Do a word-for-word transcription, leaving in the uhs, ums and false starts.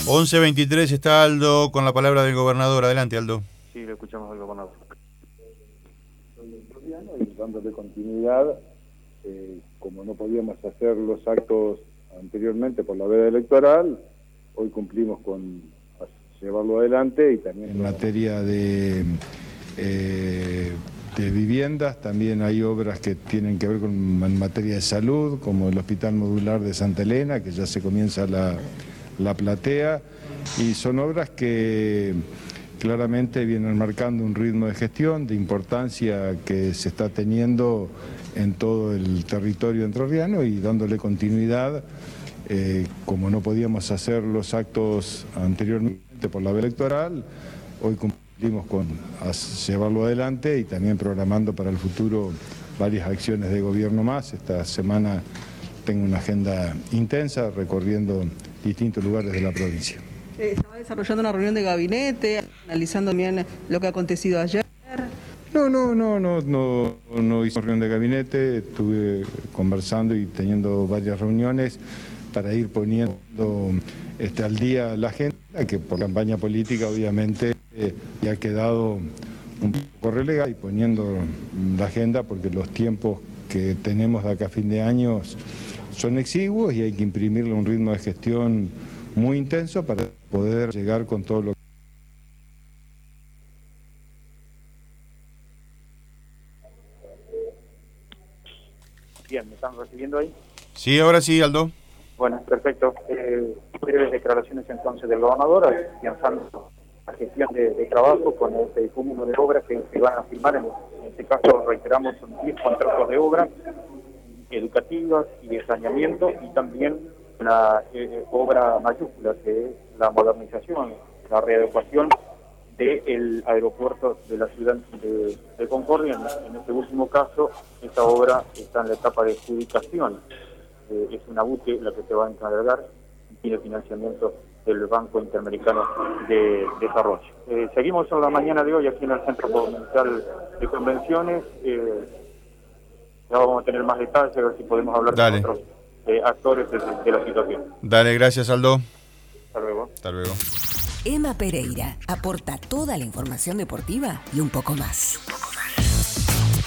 once veintitrés está Aldo con la palabra del gobernador. Adelante, Aldo. Sí, lo escuchamos al gobernador. Y dándole continuidad, eh, como no podíamos hacer los actos anteriormente por la veda electoral, hoy cumplimos con llevarlo adelante y también... En materia de, eh, de viviendas, también hay obras que tienen que ver con en materia de salud, como el Hospital Modular de Santa Elena, que ya se comienza la, la platea, y son obras que claramente vienen marcando un ritmo de gestión, de importancia que se está teniendo en todo el territorio entrerriano y dándole continuidad, eh, como no podíamos hacer los actos anteriormente por la veda electoral, hoy cumplimos con llevarlo adelante y también programando para el futuro varias acciones de gobierno más. Esta semana tengo una agenda intensa recorriendo distintos lugares de la provincia. ¿Estaba desarrollando una reunión de gabinete, analizando bien lo que ha acontecido ayer? No, no, no, no, no, no hice reunión de gabinete, estuve conversando y teniendo varias reuniones para ir poniendo este, al día la agenda, que por campaña política obviamente eh, ya ha quedado un poco relegada, y poniendo la agenda porque los tiempos que tenemos de acá a fin de año son exiguos y hay que imprimirle un ritmo de gestión muy intenso para poder llegar con todo lo que... Bien, ¿me están recibiendo ahí? Sí, ahora sí, Aldo. Bueno, perfecto. Eh, breves declaraciones entonces del gobernador, afianzando la gestión de, de trabajo con este cúmulo de obras que se van a firmar. En, en este caso, reiteramos, son diez contratos de obra educativas y de saneamiento, y también una eh, obra mayúscula que es la modernización, la readecuación del aeropuerto de la ciudad de, de Concordia. En, en este último caso, esta obra está en la etapa de adjudicación. Eh, es una B U T E la que se va a encargar y tiene financiamiento del Banco Interamericano de Desarrollo. Eh, seguimos en la mañana de hoy aquí en el Centro Comercial de Convenciones. Eh, ya vamos a tener más detalles, a ver si podemos hablar Dale. con otros eh, actores de, de la situación. Dale, gracias, Aldo. Hasta luego. Hasta luego. Emma Pereira aporta toda la información deportiva y un poco más.